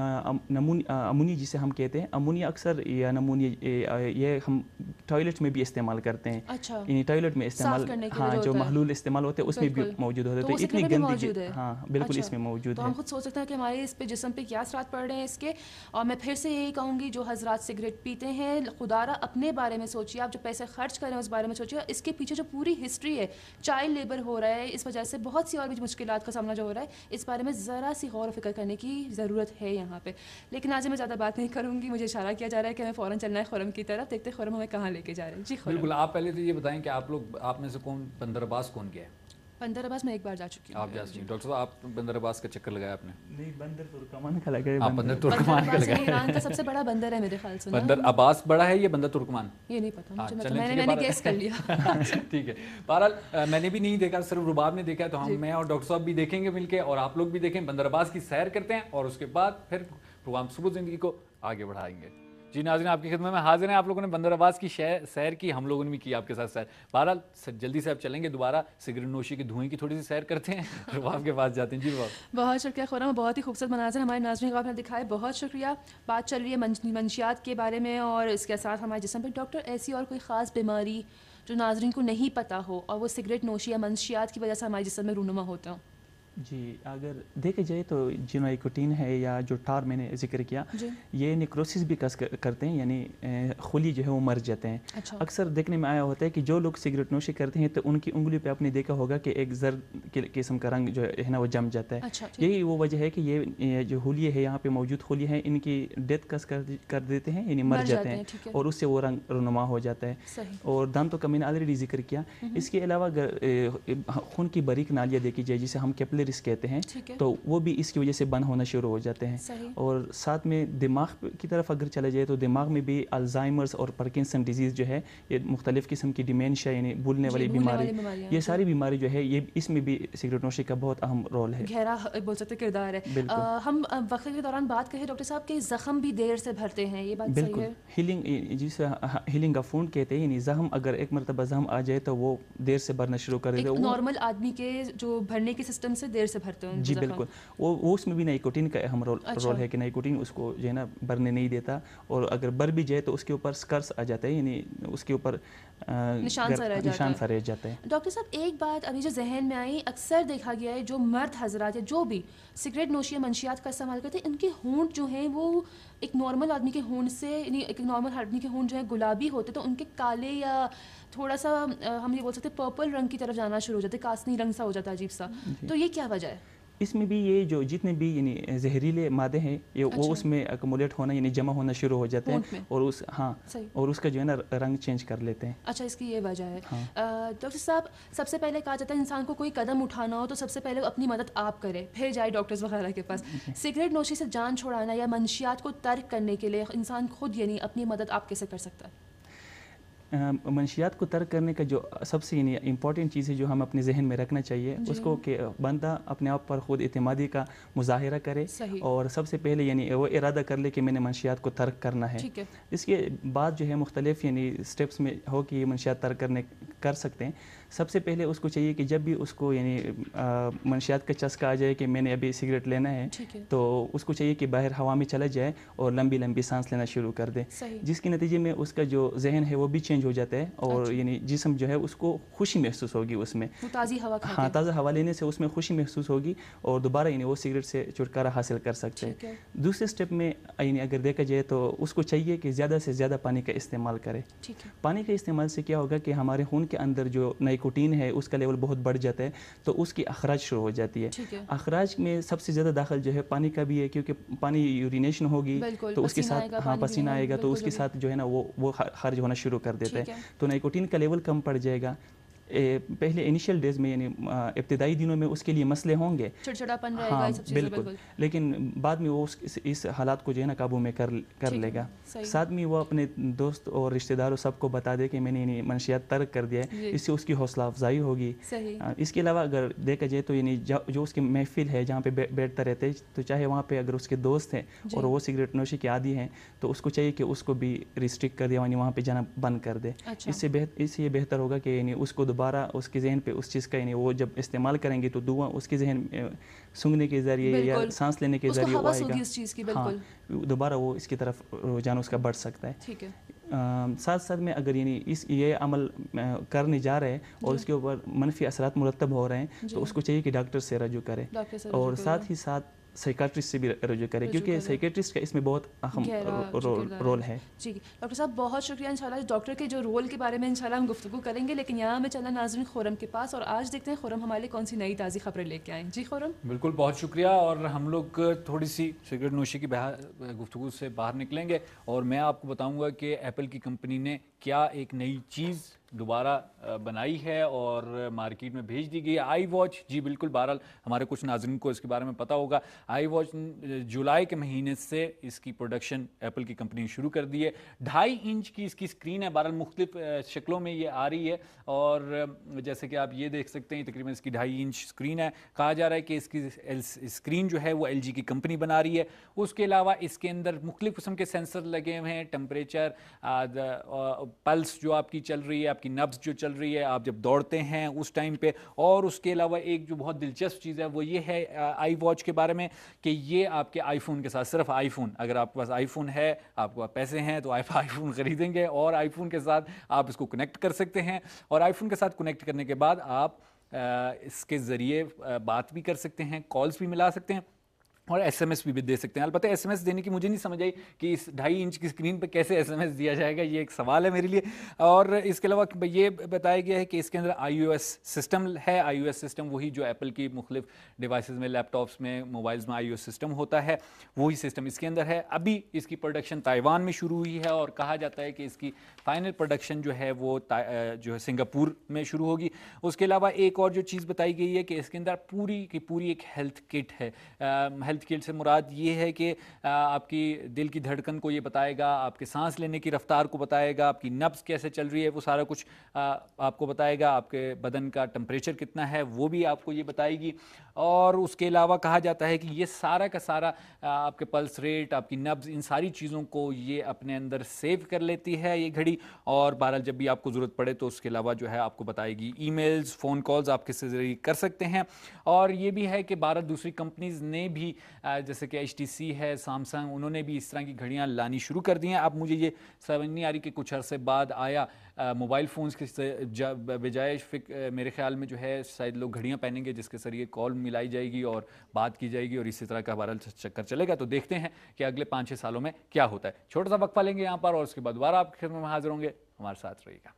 E: امونی جسے ہم کہتے ہیں, امونیا اکثر یا نمونیا یہ ہم ٹوائلٹ میں بھی استعمال کرتے ہیں. یعنی ٹوائلٹ میں استعمال ہاں جو محلول استعمال ہوتے ہیں اس میں بھی موجود ہوتے ہیں. اتنی گندی ہاں بالکل اس میں موجود ہے.
B: تو ہم خود سوچ سکتے ہیں کہ ہمارے اس پہ جسم پہ کیا اثرات پڑ رہے ہیں اس کے. اور میں پھر سے یہی کہوں گی جو حضرات سگریٹ پیتے ہیں, خدا را اپنے بارے میں سوچیے, آپ جو پیسے خرچ کریں اس بارے میں سوچیے. اس کے پیچھے جو پوری ہسٹری ہے, چائلڈ لیبر ہو رہا ہے, اس وجہ سے بہت سی اور بھی مشکلات کا سامنا جو ہو رہا ہے, اس بارے میں ذرا سی غور و فکر کرنے کی ضرورت ہے یہاں پہ. لیکن آج میں زیادہ بات نہیں کروں گی, مجھے اشارہ کیا جا رہا ہے کہ ہمیں فوراً چلنا ہے خرم کی طرف. دیکھتے خرم ہمیں کہاں لے کے جا رہے ہیں. جی
A: بالکل, آپ پہلے تو یہ بتائیں کہ آپ لوگ آپ میں سے کون بندر عباس کون گیا ہے؟
B: بندر عباس میں ایک بار جا چکی ہوں.
A: آپ جا چکی ہیں. ڈاکٹر صاحب آپ بندر عباس کا چکر لگایا آپ نے؟
E: نہیں, بندر ترکمان کا لگایا.
A: آپ بندر ترکمان کا لگایا.
B: ایران کا سب سے بڑا بندر ہے میرے خیال سے.
A: بندر عباس بڑا ہے یا بندر ترکمان؟
B: یہ نہیں پتا مجھے, میں نے میں نے گیس کر لیا.
A: ٹھیک ہے, بہرحال میں نے بھی نہیں دیکھا, صرف رباب نے دیکھا, تو ہم میں اور ڈاکٹر صاحب بھی دیکھیں گے مل کے, اور آپ لوگ بھی دیکھیں. بندر عباس کی سیر کرتے ہیں اور اس کے بعد پھر پروگرام صبح زندگی کو آگے بڑھائیں گے. جی ناظرین, آپ کی خدمت میں حاضر ہیں. آپ لوگوں نے بندر عباس کی سیر کی, ہم لوگوں نے بھی کی آپ کے ساتھ سیر. بہرحال جلدی سے آپ چلیں گے دوبارہ سگریٹ نوشی کے دھوئیں کی تھوڑی سی سیر کرتے ہیں, رباب کے پاس جاتے ہیں. جی رباب.
B: بہت شکریہ خورم, بہت ہی خوبصورت مناظر ہمارے ناظرین کو آپ نے دکھائے, بہت شکریہ. بات چل رہی ہے منشیات کے بارے میں اور اس کے ساتھ ہمارے جسم پہ. ڈاکٹر, ایسی اور کوئی خاص بیماری جو ناظرین کو نہیں پتہ ہو اور وہ سگریٹ نوشی یا منشیات کی وجہ سے ہمارے جسم میں رونما ہوتا ہوں؟
E: جی, اگر دیکھا جائے تو جو نائکوٹین ہے یا جو ٹار میں نے ذکر کیا,
B: جی.
E: یہ نیکروسس بھی کس کرتے ہیں, یعنی خلی جو ہے وہ مر جاتے ہیں.
B: اچھا.
E: اکثر دیکھنے میں آیا ہوتا ہے کہ جو لوگ سگریٹ نوشی کرتے ہیں تو ان کی انگلی پہ آپ نے دیکھا ہوگا کہ ایک زرد قسم کا رنگ جو ہے نا وہ جم جاتا ہے.
B: اچھا.
E: یہی وہ وجہ ہے کہ یہ جو ہولیے ہے یہاں پہ موجود ہولیے ہیں, ان کی ڈیتھ کس کر دیتے ہیں, یعنی مر جاتے ہیں, اور اس سے وہ رنگ رونما ہو جاتا ہے. اور دانتوں کا میں نے آلریڈی ذکر کیا. اس کے علاوہ خون کی باریک نالیاں دیکھی جائے جسے ہم کیپلریز کہتے ہیں, تو وہ بھی اس کی وجہ سے بند ہونا شروع ہو جاتے ہیں. اور ساتھ میں دماغ کی طرف اگر چلا جائے تو دماغ میں بھی الزائمرز اور پارکنسن ڈیزیز جو ہے, یہ مختلف قسم کی ڈیمینشیا یعنی بھولنے والی بیماری, یہ ساری بیماری جو ہے یہ اس میں بھی سگریٹ نوشی کا بہت اہم رول ہے,
B: گہرا بول سکتے کردار ہے. ہم وقت کے دوران بات کریں ڈاکٹر صاحب کہ زخم بھی دیر سے بھرتے ہیں, یہ بات صحیح ہے؟
E: ہیلنگ جسے ہیلنگ آف وونڈ کہتے ہیں, یعنی زخم اگر ایک مرتبہ زخم آ جائے تو وہ دیر سے بھرنا شروع کر دیتے ہیں.
B: نارمل آدمی کے جو بھرنے کے سسٹم سے دیر سے بھرتے ہیں.
E: جی بالکل, وہ وہ اس میں بھی نائکوٹین کا اہم رول رول ہے کہ نائکوٹین اس کو جو ہے نا برنے نہیں دیتا, اور اگر بر بھی جائے تو اس کے اوپر سکرس آ جاتا ہے, یعنی اس کے اوپر
B: نشان سا رہ
E: نشان سا رہ جاتا ہے.
B: ڈاکٹر صاحب ایک بات ابھی جو ذہن میں آئی, اکثر دیکھا گیا ہے جو مرد حضرات یا جو بھی سگریٹ نوشی یا منشیات کا استعمال کرتے ہیں, ان کے ہونٹ جو ہیں وہ ایک نارمل آدمی کے ہونٹ سے, یعنی ایک نارمل آدمی کے ہونٹ جو ہے گلابی ہوتے, تو ان کے کالے یا تھوڑا سا ہم یہ بول سکتے ہیں پرپل رنگ کی طرف جانا شروع ہو جاتے, کاسنی رنگ سا ہو جاتا ہے عجیب سا. تو یہ کیا وجہ ہے؟
E: اس میں بھی یہ جو جتنے بھی یعنی زہریلے مادے ہیں یہ وہ اس میں ایکومولیٹ ہونا یعنی جمع ہونا شروع ہو جاتے ہیں, اور اس ہاں اور اس کا جو ہے نا رنگ چینج کر لیتے ہیں.
B: اچھا, اس کی یہ وجہ ہے. ڈاکٹر صاحب, سب سے پہلے کہا جاتا ہے انسان کو کوئی قدم اٹھانا ہو تو سب سے پہلے اپنی مدد آپ کرے, پھر جائے ڈاکٹرز وغیرہ کے پاس. سگریٹ نوشی سے جان چھڑانا یا منشیات کو ترک کرنے کے لیے انسان خود یعنی اپنی مدد آپ کیسے کر سکتا ہے؟
E: منشیات کو ترک کرنے کا جو سب سے یعنی امپورٹنٹ چیز ہے جو ہم اپنے ذہن میں رکھنا چاہیے اس کو کہ بندہ اپنے آپ پر خود اعتمادی کا مظاہرہ کرے, اور سب سے پہلے یعنی وہ ارادہ کر لے کہ میں نے منشیات کو ترک کرنا ہے. اس کے بعد جو ہے مختلف یعنی اسٹیپس میں ہو کہ یہ منشیات ترک کرنے کر سکتے ہیں. سب سے پہلے اس کو چاہیے کہ جب بھی اس کو یعنی منشیات کا چسکا آ جائے کہ میں نے ابھی سگریٹ لینا ہے, تو اس کو چاہیے کہ باہر ہوا میں چلا جائے اور لمبی لمبی سانس لینا شروع کر دے, جس کے نتیجے میں اس کا جو ذہن ہے وہ بھی چینج ہو جاتا ہے, اور یعنی جسم جو ہے اس کو خوشی محسوس ہوگی اس میں,
B: تازی ہوا
E: ہاں تازہ ہوا لینے سے اس میں خوشی محسوس ہوگی, اور دوبارہ یعنی وہ سگریٹ سے چھٹکارا حاصل کر سکتے ہیں. دوسرے اسٹیپ میں یعنی اگر دیکھا جائے تو اس کو چاہیے کہ زیادہ سے زیادہ پانی کا استعمال کرے. پانی کے استعمال سے کیا ہوگا کہ ہمارے خون کے اندر جو نائکوٹین ہے اس کا لیول بہت بڑھ جاتا ہے, تو اس کی اخراج شروع ہو جاتی ہے. اخراج میں سب سے زیادہ داخل جو ہے پانی کا بھی ہے, کیونکہ پانی یورینیشن ہوگی تو اس کے ساتھ ہاں پسینہ آئے گا, تو اس کے ساتھ جو ہے نا وہ وہ خارج ہونا شروع کر دیتا ہے, تو نائکوٹین کا لیول کم پڑ جائے گا. पहले इनिशियल डेज में यानी इब्तदाई दिनों में उसके लिए मसले होंगे,
B: चिड़चिड़ापन रहेगा,
E: हाँ
B: ये सब चीज़ें,
E: बिल्कुल,
B: बिल्कुल।
E: लेकिन बाद में वो उस इस, इस हालात को जो है ना काबू में कर कर लेगा। साथ में वो अपने दोस्त और रिश्तेदारों सबको बता दे कि मैंने यानी मंशियात तर्क कर दिया है, इससे उसकी हौसला अफजाई होगी। इसके अलावा अगर देखा जाए तो यानी जो उसकी महफिल है जहाँ पे बैठता रहता है, तो चाहे वहाँ पे अगर उसके दोस्त हैं और वो सिगरेट नोशी के आदी हैं तो उसको चाहिए कि उसको भी रिस्ट्रिक्ट कर दे, यानी वहाँ पे जाना बंद कर दे।
B: अच्छा।
E: इससे बेहतर इससे ये बेहतर होगा कि यानी उसको दोबारा उसके जहन पे उस चीज़ का यानी वो जब इस्तेमाल करेंगे तो धुआं उसके जहन सूंघने के ज़रिए या सांस लेने के ज़रिए वो आएगा, हाँ दोबारा वो इसकी तरफ रुझान उसका बढ़ सकता है।
B: ठीक है।
E: साथ साथ में अगर यानी इस ये अमल करने जा रहे हैं और उसके ऊपर मनफी असरात मुरतब हो रहे हैं तो उसको चाहिए कि डॉक्टर से रजू करे और साथ ही साथ साइकाट्रिस्ट से भी रजू करें, क्योंकि साइकाट्रिस्ट का इसमें बहुत अहम रोल रोल है।
B: जी डॉक्टर साहब बहुत शुक्रिया। इंशाल्लाह डॉक्टर के जो रोल के बारे में इंशाल्लाह हम गुफ्तगू करेंगे, लेकिन यहाँ में चलना नाज़रीन खुरम के पास और आज देखते हैं खुरम हमारे लिए कौन सी नई ताज़ी खबरें लेके आए। जी खुरम।
A: बिल्कुल बहुत शुक्रिया। और हम लोग थोड़ी सी सिगरेट नोशी की गुफ्तगू से बाहर निकलेंगे और मैं आपको बताऊँगा कि एप्पल की कंपनी ने क्या एक नई चीज़ दोबारा बनाई है और मार्केट में भेज दी गई है। आई वॉच, जी बिल्कुल, बहरहाल हमारे कुछ नाज़रीन को इसके बारे में पता होगा। आई वॉच जुलाई के महीने से इसकी प्रोडक्शन एप्पल की कंपनी ने शुरू कर दी है। ढाई इंच की इसकी स्क्रीन है, बहरहाल मुख्तलिफ शक्लों में ये आ रही है और जैसे कि आप ये देख सकते हैं तकरीबन इसकी ढाई इंच स्क्रीन है। कहा जा रहा है कि इसकी स्क्रीन जो है वो एल जी की कंपनी बना रही है। उसके अलावा इसके अंदर मुख्तलिफ किस्म के सेंसर लगे हुए हैं, टेम्परेचर, पल्स जो आपकी चल रही है, आपकी नब्ज़ जो चल रही है आप जब दौड़ते हैं उस टाइम पे। और उसके अलावा एक जो बहुत दिलचस्प चीज़ है वो ये है आई वॉच के बारे में कि ये आपके आईफोन के साथ, सिर्फ आईफोन, अगर आपके पास आईफोन है, आपके पास पैसे हैं तो आप आईफोन ख़रीदेंगे और आईफोन के साथ आप इसको कनेक्ट कर सकते हैं और आईफोन के साथ कनेक्ट करने के बाद आप इसके ज़रिए बात भी कर सकते हैं, कॉल्स भी मिला सकते हैं और एसएमएस भी दे सकते हैं। अलबत्ता एसएमएस देने की मुझे नहीं समझ आई कि इस ढाई इंच की स्क्रीन पर कैसे एसएमएस दिया जाएगा, ये एक सवाल है मेरे लिए। और इसके अलावा ये बताया गया है कि इसके अंदर आईओएस सिस्टम है। आईओएस सिस्टम वही जो एप्पल की मुख्तलिफ डिवाइसेस में, लैपटॉप्स में, मोबाइल्स में आईओएस सिस्टम होता है, वही सिस्टम इसके अंदर है। अभी इसकी प्रोडक्शन ताइवान में शुरू हुई है और कहा जाता है कि इसकी फाइनल प्रोडक्शन जो है वो जो है सिंगापुर में शुरू होगी। उसके अलावा एक और जो चीज़ बताई गई है कि इसके अंदर पूरी की पूरी एक हेल्थ किट है। हेल्थ किट से मुराद ये है कि आपकी दिल की धड़कन को ये बताएगा, आपके सांस लेने की रफ्तार को बताएगा, आपकी नब्ज़ कैसे चल रही है वो सारा कुछ आपको बताएगा, आपके बदन का टेम्परेचर कितना है वो भी आपको ये बताएगी। और उसके अलावा कहा जाता है कि ये सारा का सारा आपके पल्स रेट, आपकी नब्ज़, इन सारी चीज़ों को ये अपने अंदर सेव कर लेती है ये घड़ी। और बहरहाल जब भी आपको ज़रूरत पड़े तो उसके अलावा जो है आपको बताएगी। ईमेल्स, फ़ोन कॉल्स आप किससे ज़रिए कर सकते हैं। और ये भी है कि बारह दूसरी कंपनीज़ ने भी जैसे कि एच टी सी है, सैमसंग, उन्होंने भी इस तरह की घड़ियाँ लानी शुरू कर दी हैं। अब मुझे ये समझ नहीं आ रही कि कुछ अरसे बाद आया मोबाइल फ़ोन्स के बजाय मेरे ख्याल में जो है शायद लोग घड़ियाँ पहनेंगे जिसके ज़रिए कॉल मिलाई जाएगी और बात की जाएगी और इसी तरह का बहरहाल चक्कर चलेगा। तो देखते हैं कि अगले पाँच छः सालों में क्या होता है। छोटा सा वक्फा लेंगे यहाँ पर और उसके बाद दोबारा आपकी खिदमत में हाजिर होंगे, हमारे साथ रहिएगा।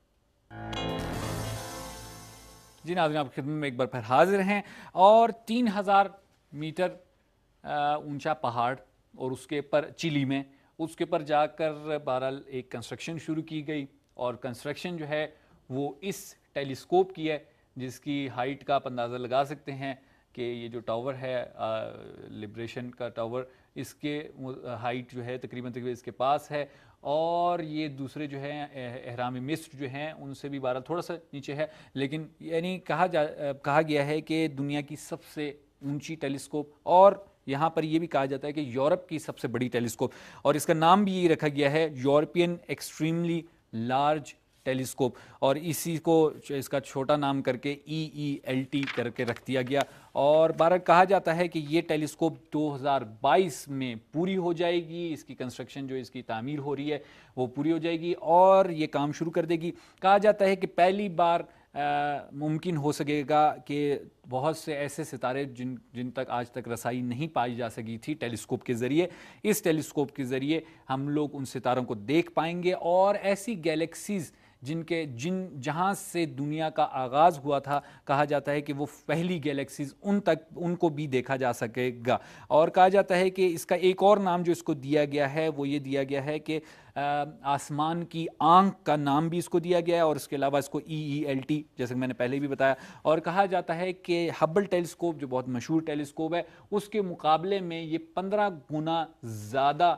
A: जी नाज़रीन, आपकी खिदमत में एक बार फिर हाजिर हैं और तीन हज़ार मीटर ऊंचा पहाड़ और उसके ऊपर चिली में, उसके ऊपर जाकर बहरहाल एक कंस्ट्रक्शन शुरू की गई और कंस्ट्रक्शन जो है वो इस टेलीस्कोप की है जिसकी हाइट का आप अंदाज़ा लगा सकते हैं कि ये जो टावर है लिबरेशन का टावर, इसके हाइट जो है तकरीबन तकरीबन इसके पास है और ये दूसरे जो है एहराम मिस्र जो हैं उनसे भी बारह थोड़ा सा नीचे है। लेकिन यानी कहा जा कहा गया है कि दुनिया की सबसे ऊंची टेलीस्कोप और यहाँ पर यह भी कहा जाता है कि यूरोप की सबसे बड़ी टेलीस्कोप, और इसका नाम भी यही रखा गया है यूरोपियन एक्सट्रीमली लार्ज टेलीस्कोप, और इसी को इसका छोटा नाम करके ई ई एल टी करके रख दिया गया। और बारह कहा जाता है कि ये टेलीस्कोप दो हज़ार बाईस में पूरी हो जाएगी, इसकी कंस्ट्रक्शन जो इसकी तामीर हो रही है वो पूरी हो जाएगी और ये काम शुरू कर देगी। कहा जाता है कि पहली बार मुमकिन हो सकेगा कि बहुत से ऐसे सितारे जिन जिन तक आज तक रसाई नहीं पाई जा सकी थी टेलीस्कोप के ज़रिए, इस टेलीस्कोप के ज़रिए हम लोग उन सितारों को देख पाएंगे और ऐसी गैलेक्सीज़ جن کے جن جہاں سے دنیا کا آغاز ہوا تھا، کہا جاتا ہے کہ وہ پہلی گیلیکسیز ان تک ان کو بھی دیکھا جا سکے گا. اور کہا جاتا ہے کہ اس کا ایک اور نام جو اس کو دیا گیا ہے وہ یہ دیا گیا ہے کہ آسمان کی آنکھ کا نام بھی اس کو دیا گیا ہے، اور اس کے علاوہ اس کو ای ای ایل ٹی جیسے کہ میں نے پہلے بھی بتایا. اور کہا جاتا ہے کہ ہبل ٹیلیسکوپ جو بہت مشہور ٹیلیسکوپ ہے اس کے مقابلے میں یہ پندرہ گنا زیادہ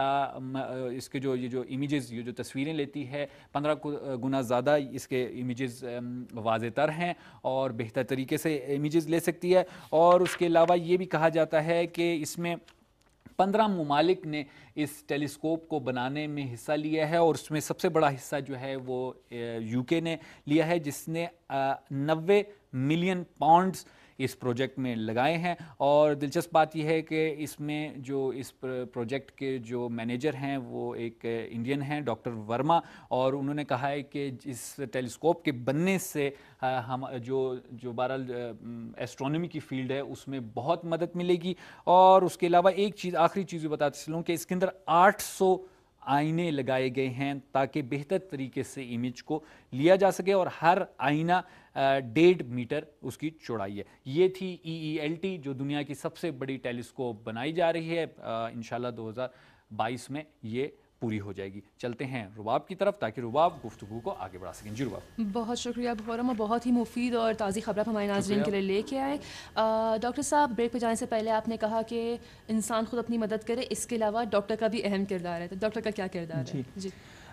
A: اس کے جو یہ جو امیجز یہ جو تصویریں لیتی ہے پندرہ گنا زیادہ اس کے امیجز واضح تر ہیں اور بہتر طریقے سے امیجز لے سکتی ہے. اور اس کے علاوہ یہ بھی کہا جاتا ہے کہ اس میں پندرہ ممالک نے اس ٹیلیسکوپ کو بنانے میں حصہ لیا ہے، اور اس میں سب سے بڑا حصہ جو ہے وہ یو کے نے لیا ہے، جس نے نوے ملین پاؤنڈز اس پروجیکٹ میں لگائے ہیں. اور دلچسپ بات یہ ہے کہ اس میں جو اس پروجیکٹ کے جو مینیجر ہیں وہ ایک انڈین ہیں، ڈاکٹر ورما، اور انہوں نے کہا ہے کہ اس ٹیلیسکوپ کے بننے سے ہم جو جو بہرحال ایسٹرونومی کی فیلڈ ہے اس میں بہت مدد ملے گی. اور اس کے علاوہ ایک چیز آخری چیز بتاتے چلوں کہ اس کے اندر آٹھ سو آئینے لگائے گئے ہیں تاکہ بہتر طریقے سے امیج کو لیا جا سکے، اور ہر آئینہ ڈیڑھ میٹر اس کی چوڑائی ہے. یہ تھی ای ای ایل ٹی جو دنیا کی سب سے بڑی ٹیلیسکوپ بنائی جا رہی ہے. انشاءاللہ دو ہزار بائیس میں یہ پوری ہو جائے گی. چلتے ہیں رباب کی طرف تاکہ رباب گفتگو کو آگے بڑھا سکیں. جی رباب.
B: بہت شکریہ خرم، بہت ہی مفید اور تازی خبر آپ ہمارے ناظرین کے لیے لے کے آئے. ڈاکٹر صاحب بریک پہ جانے سے پہلے آپ نے کہا کہ انسان خود اپنی مدد کرے، اس کے علاوہ ڈاکٹر کا بھی اہم کردار ہے، تو ڈاکٹر کا کیا کردار ہے؟ جی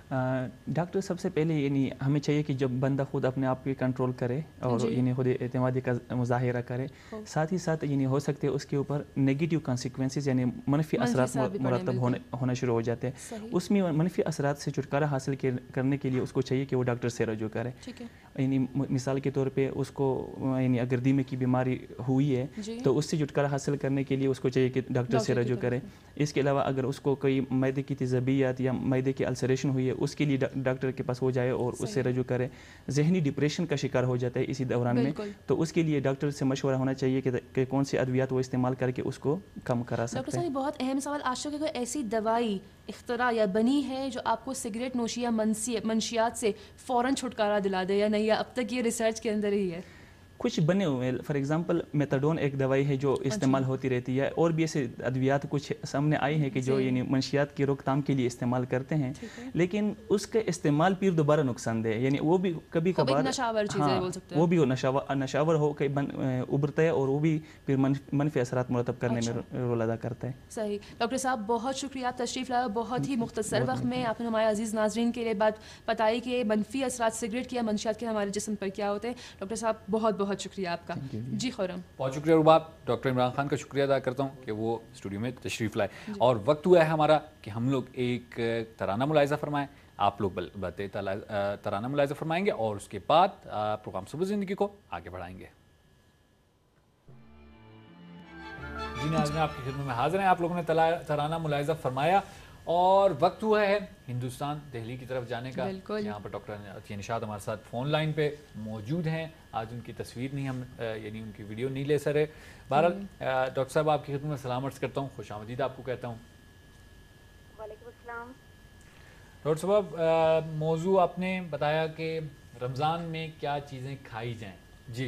E: ڈاکٹر سب سے پہلے یعنی ہمیں چاہیے کہ جب بندہ خود اپنے آپ کی کنٹرول کرے اور یعنی خود اعتمادی کا مظاہرہ کرے، ساتھ ہی ساتھ یعنی ہو سکتے اس کے اوپر نگیٹیو کانسیکوینسز یعنی منفی اثرات مرتب ہونے ہونا شروع ہو جاتے ہیں. اس میں منفی اثرات سے چھٹکارا حاصل کرنے کے لیے اس کو چاہیے کہ وہ ڈاکٹر سے رجوع کرے. یعنی مثال کے طور پہ اس کو یعنی اگر دیمے کی بیماری ہوئی ہے تو اس سے چھٹکارا حاصل کرنے کے لیے اس کو چاہیے کہ ڈاکٹر سے رجوع کرے. اس کے علاوہ اگر اس کو کوئی معدے کی تیزابیت یا معدے کی السریشن ہوئی ہے اس کے لیے ڈاکٹر کے پاس ہو جائے اور اس سے رجوع کرے. ذہنی ڈپریشن کا شکار ہو جاتا ہے اسی دوران میں تو اس کے لیے ڈاکٹر سے مشورہ ہونا چاہیے کہ کون سی ادویات وہ استعمال کر کے اس کو کم کرا سکتے ہیں.
B: ڈاکٹر صاحب بہت اہم سوال آج تک کوئی ایسی دوائی اختراع یا بنی ہے جو آپ کو سگریٹ نوشی یا منشیات سے فوراً چھٹکارا دلا دے یا نہیں، یا اب تک یہ ریسرچ کے اندر ہی ہے؟
E: کچھ بنے ہوئے فار ایگزامپل میتھاڈون ایک دوائی ہے جو استعمال ہوتی رہتی ہے، اور بھی ایسے ادویات کچھ سامنے آئی ہیں کہ جو یعنی منشیات کی روک تھام کے لیے استعمال کرتے ہیں، لیکن اس کے استعمال پھر دوبارہ نقصان دہ یعنی وہ بھی کبھی کبھار وہ بھی نشاور ہو کے ابھرتا ہے اور وہ بھی پھر منفی اثرات مرتب کرنے میں رول ادا کرتا ہے.
B: صحیح. ڈاکٹر صاحب بہت شکریہ، آپ تشریف لائے، بہت ہی مختصر وقت میں آپ نے ہمارے عزیز ناظرین کے لیے بات بتائی کہ منفی اثرات سگریٹ کی یا منشیات کے ہمارے جسم پر کیا ہوتے ہیں. ڈاکٹر صاحب بہت بہت شکریہ آپ کا. جی خورم.
A: بہت شکریہ رباب. ڈاکٹر عمران خان کا شکریہ ادا کرتا ہوں کہ وہ اسٹوڈیو میں تشریف لائے. اور وقت ہوا ہے ہمارا کہ ہم لوگ ایک ترانہ ملاحظہ فرمائیں. آپ لوگ باتیں ترانہ ملاحظہ فرمائیں گے اور اس کے بعد پروگرام صبح زندگی کو آگے بڑھائیں گے. جی ناظرین آپ کی خدمت میں حاضر ہیں. آپ لوگوں نے ترانہ ملاحظہ فرمایا اور وقت ہوا ہے ہندوستان دہلی کی طرف جانے کا. یہاں پر ڈاکٹر عطیہ نشاط ہمارے ساتھ فون لائن پہ موجود ہیں. آج ان کی تصویر نہیں ہم یعنی ان کی ویڈیو نہیں لے سکے. بہرحال ڈاکٹر صاحب آپ کی خدمت میں سلام عرض کرتا ہوں، خوش آمدید آپ کو کہتا ہوں.
F: وعلیکم السلام.
A: ڈاکٹر صاحب موضوع آپ نے بتایا کہ رمضان میں کیا چیزیں کھائی جائیں. جی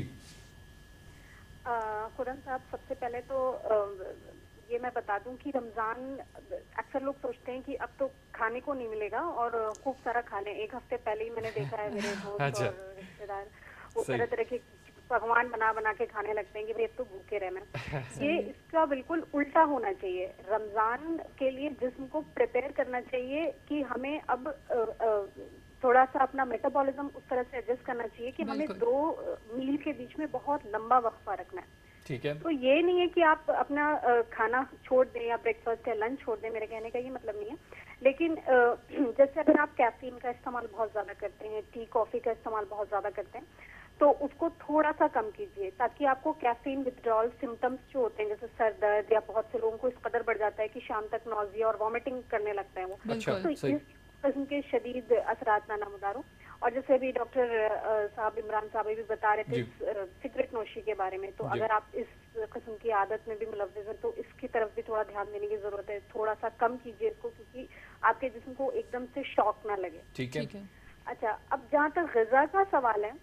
F: خرم صاحب سب سے پہلے تو یہ میں بتا دوں کہ رمضان اکثر لوگ سوچتے ہیں کہ اب تو کھانے کو نہیں ملے گا اور خوب سارا کھانے. ایک ہفتے پہلے ہی میں نے دیکھا ہے میرے دوست اور رشتے دار وہ طرح طرح کے پکوان بنا بنا کے کھانے لگتے ہیں کہ بھائی اب تو بھوکے رہنا. یہ اس کا بالکل الٹا ہونا چاہیے. رمضان کے لیے جسم کو پریپیئر کرنا چاہیے کہ ہمیں اب تھوڑا سا اپنا میٹابولزم اس طرح سے ایڈجسٹ کرنا چاہیے کہ ہمیں دو میل کے بیچ میں بہت لمبا وقفہ رکھنا ہے.
A: ٹھیک ہے.
F: تو یہ نہیں ہے کہ آپ اپنا کھانا چھوڑ دیں یا بریک فاسٹ یا لنچ چھوڑ دیں، میرے کہنے کا یہ مطلب نہیں ہے. لیکن جیسے اگر آپ کیفین کا استعمال بہت زیادہ کرتے ہیں، ٹی کافی کا استعمال بہت زیادہ کرتے ہیں، تو اس کو تھوڑا سا کم کیجیے تاکہ آپ کو کیفین ودرال سمٹمس جو ہوتے ہیں جیسے سر درد یا بہت سے لوگوں کو اس قدر بڑھ جاتا ہے کہ شام تک نوزیا اور وامٹنگ کرنے لگتا ہے وہ، تو اس قسم کے شدید اثرات نہ نمودار ہوں. اور جیسے ابھی ڈاکٹر صاحب عمران صاحب بھی بتا رہے تھے سگریٹ نوشی کے بارے میں، تو اگر آپ اس قسم کی عادت میں بھی ملوث ہیں تو اس کی طرف بھی تھوڑا دھیان دینے کی ضرورت ہے. تھوڑا سا کم کیجیے اس کو کیونکہ آپ کے جسم کو ایک دم سے شاک نہ لگے.
A: ٹھیک ہے.
F: اچھا، اب جہاں تک غذا کا سوال ہے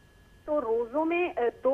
F: تو روزوں میں دو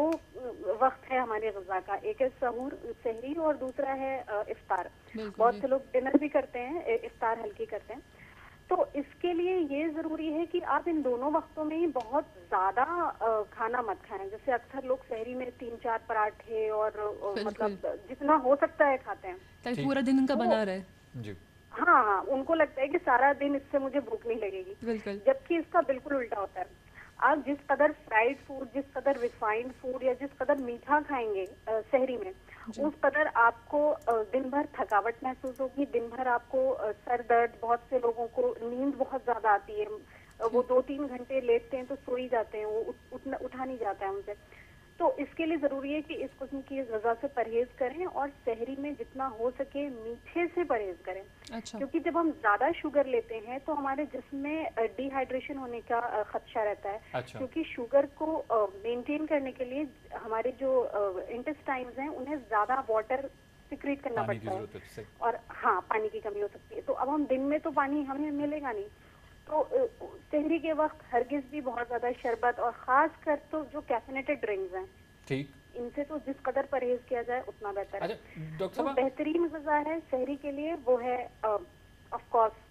F: وقت ہے ہماری غذا کا، ایک ہے سحور سحری اور دوسرا ہے افطار. بہت سے لوگ ڈنر بھی کرتے ہیں، افطار ہلکی کرتے ہیں. تو اس کے لیے یہ ضروری ہے کہ آپ ان دونوں وقتوں میں ہی بہت زیادہ کھانا مت کھائیں. جیسے اکثر لوگ سحری میں تین چار پراٹھے اور مطلب جتنا ہو سکتا ہے کھاتے ہیں
B: تاکہ پورا دن ان کا بنا رہے.
A: جی
F: ہاں ہاں، ان کو لگتا ہے کہ سارا دن اس سے مجھے بھوک نہیں لگے گی، جبکہ اس کا بالکل الٹا ہوتا ہے. آپ جس قدر فرائیڈ فوڈ، جس قدر ریفائنڈ فوڈ یا جس قدر میٹھا کھائیں گے سحری میں، اس قدر آپ کو دن بھر تھکاوٹ محسوس ہوگی، دن بھر آپ کو سر درد، بہت سے لوگوں کو نیند بہت زیادہ آتی ہے، وہ دو تین گھنٹے لیٹتے ہیں تو سو ہی جاتے ہیں، وہ اٹھا نہیں جاتا ہے ان سے. تو اس کے لیے ضروری ہے کہ اس قسم کی غذا سے پرہیز کریں اور سحری میں جتنا ہو سکے میٹھے سے پرہیز کریں.
B: اچھا.
F: کیونکہ جب ہم زیادہ شوگر لیتے ہیں تو ہمارے جسم میں ڈی ہائیڈریشن ہونے کا خدشہ رہتا ہے.
A: اچھا.
F: کیونکہ شوگر کو مینٹین کرنے کے لیے ہمارے جو انٹسٹائنز ہیں انہیں زیادہ واٹر سیکریٹ کرنا پڑتا ہے اور ہاں پانی کی کمی ہو سکتی ہے. تو اب ہم دن میں تو پانی ہمیں ملے گا نہیں، تو سحری کے وقت ہرگز بھی بہت زیادہ شربت اور خاص کر تو جو کیفینیٹڈ ڈرنکس ہیں
A: ٹھیک
F: ان سے تو جس قدر پرہیز کیا جائے اتنا بہتر ہے.
A: جو
F: بہترین غذا ہے سحری کے لیے وہ ہے آف کورس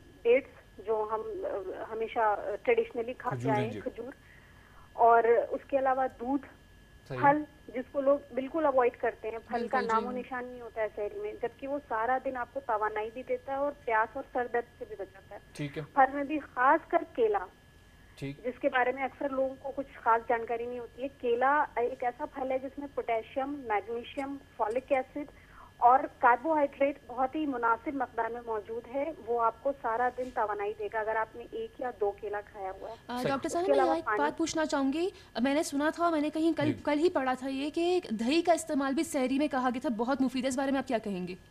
F: ڈیٹس، جو ہم ہمیشہ ٹریڈیشنلی کھاتے آئے ہیں، کھجور، اور اس کے علاوہ دودھ، پھل جس کو لوگ بالکل اوائڈ کرتے ہیں، پھل کا نام و نشان نہیں ہوتا ہے سحری میں، جبکہ وہ سارا دن آپ کو توانائی بھی دیتا ہے اور پیاس اور سر درد سے بھی بچاتا ہے. پھل میں بھی خاص کر کیلا، جس کے بارے میں اکثر لوگوں کو کچھ خاص جانکاری نہیں ہوتی ہے. کیلا ایک ایسا پھل ہے جس میں پوٹیشیم، میگنیشیم، فولک ایسڈ اور کاربوہائیڈریٹ بہت ہی مناسب مقدار میں موجود ہے. وہ آپ کو سارا دن توانائی دے گا اگر آپ نے ایک یا دو کیلا کھایا ہوا ہے.
B: ڈاکٹر صاحب میں ایک بات پوچھنا چاہوں گی، میں نے سنا تھا، میں نے کہیں کل کل ہی پڑھا تھا یہ کہ دہی کا استعمال بھی سحری میں کہا گیا تھا بہت مفید ہے، اس بارے میں آپ کیا کہیں گے؟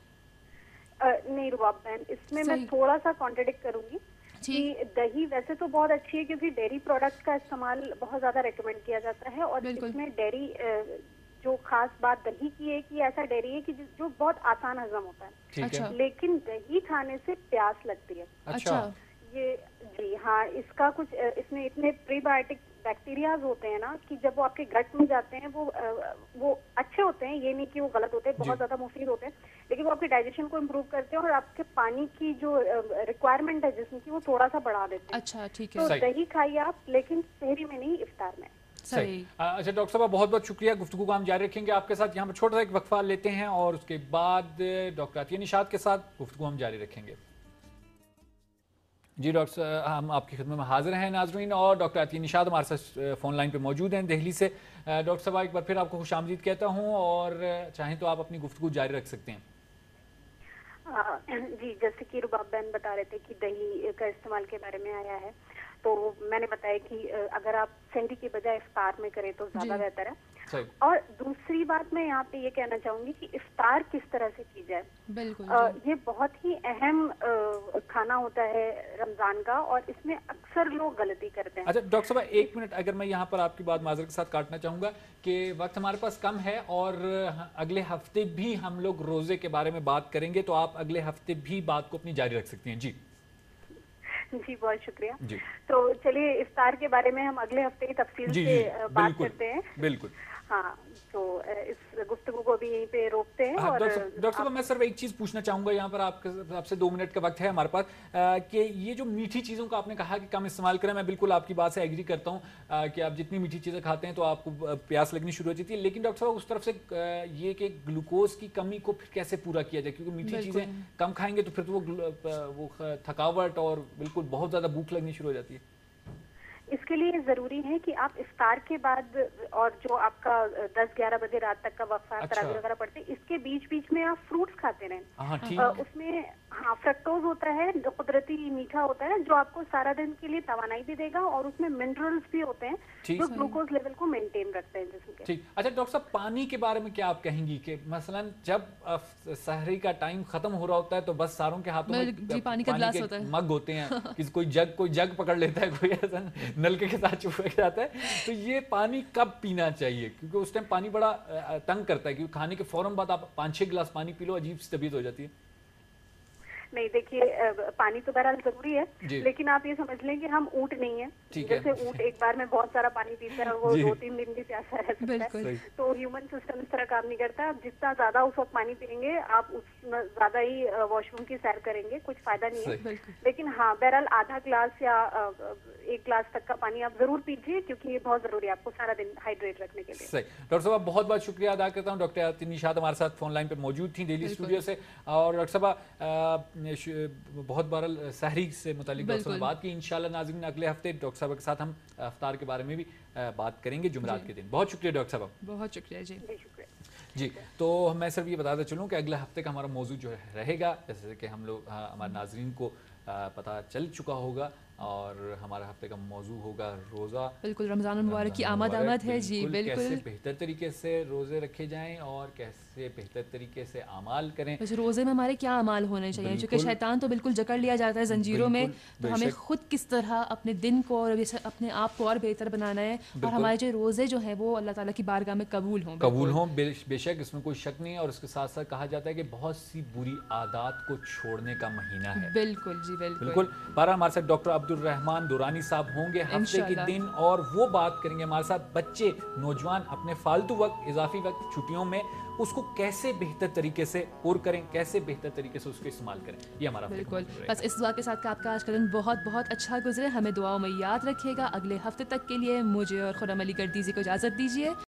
F: نہیں رباب بہن، اس میں میں تھوڑا سا کانٹرڈکٹ کروں گی کہ دہی ویسے تو بہت اچھی ہے کیونکہ ڈیری پروڈکٹس کا استعمال بہت زیادہ ریکمینڈ کیا جاتا ہے، اور اس میں ڈیری جو خاص بات دہی کی ہے کہ ایسا ڈیری ہے کہ جو بہت آسان ہضم ہوتا ہے، لیکن دہی کھانے سے پیاس لگتی ہے.
B: اچھا.
F: یہ جی ہاں، اس کا کچھ اس میں اتنے پری بایوٹک بیکٹیریاز ہوتے ہیں نا کہ جب وہ آپ کے گٹ میں جاتے ہیں وہ وہ اچھے ہوتے ہیں، یہ نہیں کہ وہ غلط ہوتے ہیں، بہت زیادہ مفید ہوتے ہیں، لیکن وہ آپ کے ڈائجیشن کو امپروو کرتے ہیں اور آپ کے پانی کی جو ریکوائرمنٹ ہے جسم کی وہ تھوڑا سا بڑھا دیتے ہیں.
B: اچھا ٹھیک ہے.
F: تو دہی کھائیے آپ، لیکن سحری میں نہیں، افطار میں.
A: صحیح. اچھا ڈاکٹر صاحب بہت بہت شکریہ، گفتگو کو ہم جاری رکھیں گے آپ کے ساتھ. یہاں پر چھوٹا سا ایک وقفہ لیتے ہیں اور اس کے بعد ڈاکٹر عطیہ نشاط کے ساتھ گفتگو ہم جاری رکھیں گے. جی ڈاکٹر صاحب ہم آپ کی خدمت میں حاضر ہیں ناظرین، اور ڈاکٹر عطیہ نشاط ہمارے ساتھ فون لائن پہ موجود ہیں دہلی سے. ڈاکٹر صاحب ایک بار پھر آپ کو خوش آمدید کہتا ہوں، اور چاہیں تو آپ اپنی گفتگو جاری رکھ سکتے ہیں.
F: جی جیسے کہ رباب بہن بتا رہے تھے کہ دہی کا استعمال کے بارے میں آیا ہے، تو میں نے بتایا کہ اگر آپ سحری کے بجائے افطار میں کریں تو زیادہ بہتر ہے. اور دوسری بات میں یہاں پہ یہ کہنا چاہوں گی کہ افطار کس طرح سے کی جائے.
B: بالکل
F: یہ بہت ہی اہم کھانا ہوتا ہے رمضان کا، اور اس میں اکثر لوگ غلطی کرتے ہیں.
A: اچھا ڈاکٹر صاحب ایک منٹ، اگر میں یہاں پر آپ کی بات معذرت کے ساتھ کاٹنا چاہوں گا کہ وقت ہمارے پاس کم ہے، اور اگلے ہفتے بھی ہم لوگ روزے کے بارے میں بات کریں گے، تو آپ اگلے ہفتے بھی بات کو اپنی جاری رکھ سکتی ہیں. جی
F: جی بہت شکریہ. جی تو چلیے افطار کے بارے میں ہم اگلے ہفتے کی تفصیل سے بات کرتے ہیں.
A: بالکل.
F: ہاں تو اس گفتگو کو بھی یہیں پہ روکتے ہیں. اور
A: ڈاکٹر صاحب میں صرف ایک چیز پوچھنا چاہوں گا، یہاں پر آپ آپ سے دو منٹ کا وقت ہے ہمارے پاس، کہ یہ جو میٹھی چیزوں کا آپ نے کہا کہ کم استعمال کریں، میں بالکل آپ کی بات سے ایگری کرتا ہوں کہ آپ جتنی میٹھی چیزیں کھاتے ہیں تو آپ کو پیاس لگنی شروع ہو جاتی ہے. لیکن ڈاکٹر صاحب اس طرف سے یہ کہ گلوکوز کی کمی کو پھر کیسے پورا کیا جائے، کیونکہ میٹھی چیزیں کم کھائیں گے تو پھر وہ تھکاوٹ اور بالکل بہت زیادہ بھوک لگنی شروع ہو جاتی ہے.
F: اس کے لیے ضروری ہے کہ آپ افطار کے بعد اور جو آپ کا دس گیارہ بجے رات تک کا وقفہ تراویح وغیرہ پڑھتے ہیں، اس کے بیچ بیچ میں آپ فروٹس کھاتے رہیں. اس میں ہاں فرکٹوز ہوتا ہے جو قدرتی میٹھا ہوتا ہے، جو آپ کو سارا دن کے لیے توانائی بھی دے گا، اور اس میں منرلز بھی ہوتے ہیں جو گلوکوز لیول کو مینٹین رکھتے ہیں جسم کے.
A: ٹھیک. اچھا ڈاکٹر صاحب پانی کے بارے میں کیا آپ کہیں گی کہ مثلا جب سحری کا ٹائم ختم ہو رہا ہوتا ہے تو بس ساروں کے ہاتھوں میں
B: پانی کا گلاس ہوتا ہے،
A: مگ ہوتے ہیں، کسی کوئی جگ کوئی جگ پکڑ لیتا ہے، کوئی ایسا نلکے کے ساتھ چپک جاتا ہے. تو یہ پانی کب پینا چاہیے؟ کیونکہ اس ٹائم پانی بڑا تنگ کرتا ہے، کیونکہ کھانے کے فوراً بعد آپ پانچ چھ گلاس پانی پی لو عجیب سی طبیعت ہو جاتی ہے.
F: نہیں دیکھیے پانی تو بہرحال ضروری ہے
A: جی.
F: لیکن آپ یہ سمجھ لیں کہ ہم اونٹ نہیں ہیں.
A: ٹھیک ہے.
F: جیسے اونٹ ایک بار میں بہت سارا پانی پیتا ہے وہ
A: جی.
F: دو تین دن بھی پیاسا رہ سکتا ہے.
B: بالکل.
F: تو ہیومن سسٹم اس طرح کام نہیں کرتا. آپ جتنا زیادہ اس وقت پانی پیئیں گے آپ اس زیادہ ہی واش روم کی سیر کریں گے, کچھ فائدہ نہیں ہے.
B: بالکل.
F: لیکن ہاں بہرحال آدھا گلاس یا ایک گلاس تک کا پانی آپ ضرور پیجیے کیونکہ یہ بہت ضروری ہے آپ کو سارا دن ہائیڈریٹ رکھنے کے لیے.
A: صحیح. ڈاکٹر صاحب بہت بہت شکریہ ادا کرتا ہوں. ڈاکٹر آیات نشاط ہمارے ساتھ فون لائن پہ موجود تھیں دہلی اسٹوڈیو سے. اور ڈاکٹر صاحب بہت بار سحری سے متعلق ڈاکٹر صاحب نے بات کی. انشاءاللہ ناظرین اگلے ہفتے ڈاکٹر صاحب کے ساتھ ہم افطار کے بارے میں بھی بات کریں گے جمعرات کے دن. بہت شکریہ ڈاکٹر صاحب.
B: بہت شکریہ. جی
F: شکریہ.
A: جی تو میں صرف یہ بتاتا چلوں کہ اگلے ہفتے کا ہمارا موضوع جو رہے گا, جیسے کہ ہم لوگ ہمارے ناظرین کو پتہ چل چکا ہوگا, اور ہمارا ہفتے کا موضوع ہوگا روزہ.
B: بالکل رمضان المبارک کی آمد آمد ہے. جی بالکل.
A: کیسے بہتر طریقے سے روزے رکھے جائیں اور کیسے بہتر طریقے سے اعمال کریں.
B: ویسے روزے میں ہمارے کیا اعمال ہونے چاہیے, کیونکہ شیطان تو بالکل جکڑ لیا جاتا ہے زنجیروں میں, تو ہمیں خود کس طرح اپنے دن کو اور اپنے آپ کو اور بہتر بنانا ہے, اور ہمارے جو روزے جو ہیں وہ اللہ تعالیٰ کی بارگاہ میں قبول ہوں.
A: قبول ہوں بے شک, اس میں کوئی شک نہیں ہے. اور اس کے ساتھ ساتھ کہا جاتا ہے کہ بہت سی بری عادات کو چھوڑنے کا مہینہ ہے.
B: بالکل. جی بالکل
A: بالکل. بارہ ہمارے ساتھ ڈاکٹر عبد الرحمان دورانی صاحب ہوں گے ہفتے کے دن, اور وہ بات کریں گے ہمارے ساتھ بچے نوجوان اپنے فالتو وقت اضافی وقت چھٹیوں میں اس کو کیسے بہتر طریقے سے پور کریں, کیسے بہتر طریقے سے اس کو استعمال کریں. یہ ہمارا
B: بالکل. بس اس دعا کے ساتھ کہ آپ کا آج کا دن بہت بہت اچھا گزرے, ہمیں دعاؤں میں یاد رکھیے گا. اگلے ہفتے تک کے لیے مجھے اور خرم علی گردیزی کو اجازت دیجیے.